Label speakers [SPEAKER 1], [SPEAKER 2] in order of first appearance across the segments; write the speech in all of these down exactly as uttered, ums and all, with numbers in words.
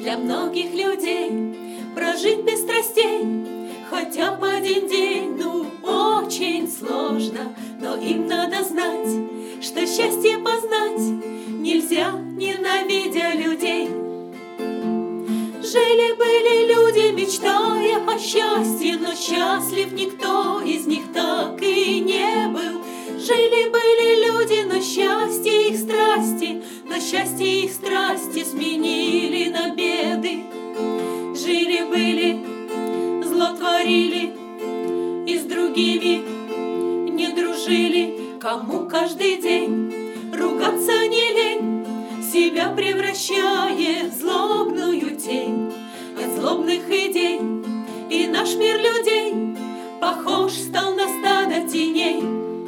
[SPEAKER 1] для многих людей прожить без страстей хотя бы один день, ну, очень сложно. Но им надо знать, что счастье познать нельзя, ненавидя людей. Жили-были люди, мечтая о счастье, но счастлив никто из них так и не был. Жили-были люди, но счастье их страсти, но счастье их страсти сменили на беды. Жили-были, зло творили и с другими не дружили. Кому каждый день ругаться не лень, себя превращая в злобную тень. От злобных идей и наш мир людей похож стал на стадо теней.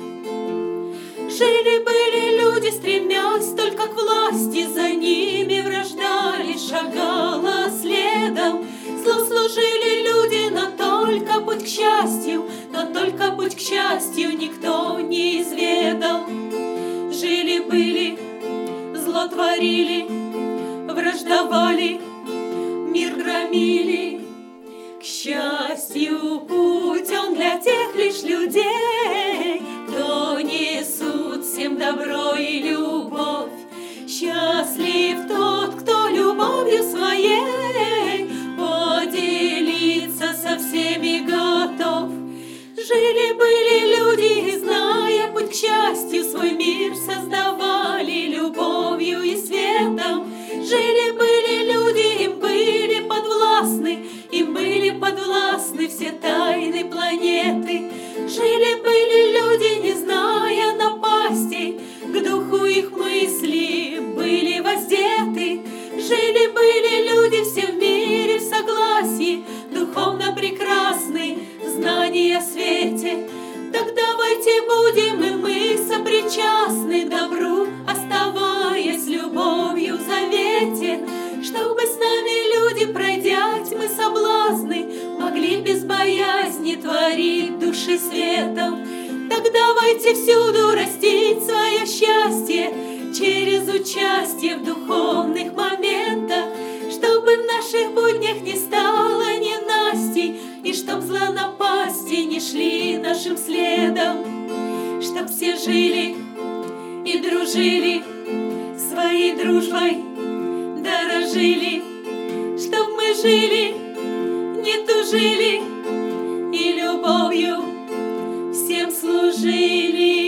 [SPEAKER 1] Жили-были люди, стремясь только к власти, за ними вражда лишь шагала следом. Зло служили люди, но только путь к счастью, но только путь к счастью никто не изведал. Жили-были, зло творили, враждовали, мир громили. К счастью, путь он для тех лишь людей, кто несут всем добро и любовь. Счастлив тот, кто любовью своей поделиться со всеми готов. Жили-были люди, зная путь к счастью, свой мир создавали любовью и светом. Жили-были люди, им были подвластны, им были подвластны все тайны планеты. Жили-были люди, не зная напастей, к духу их мысли были воздеты. Жили-были люди, все в мире в согласии, духовно прекрасны в знании о свете. Так давайте будем и мы сопричастны добру, оставаясь любовью в завете, чтобы с нами люди, пройдя тьмы соблазны, могли без боязни творить души светом. Так давайте всюду растить свое счастье через участие в духовных моментах, чтобы в наших буднях не стало ненастий, и чтоб зла напасти не шли нашим следом. Чтоб все жили и дружили, своей дружбой дорожили. Чтоб мы жили, не тужили и любовью всем служили.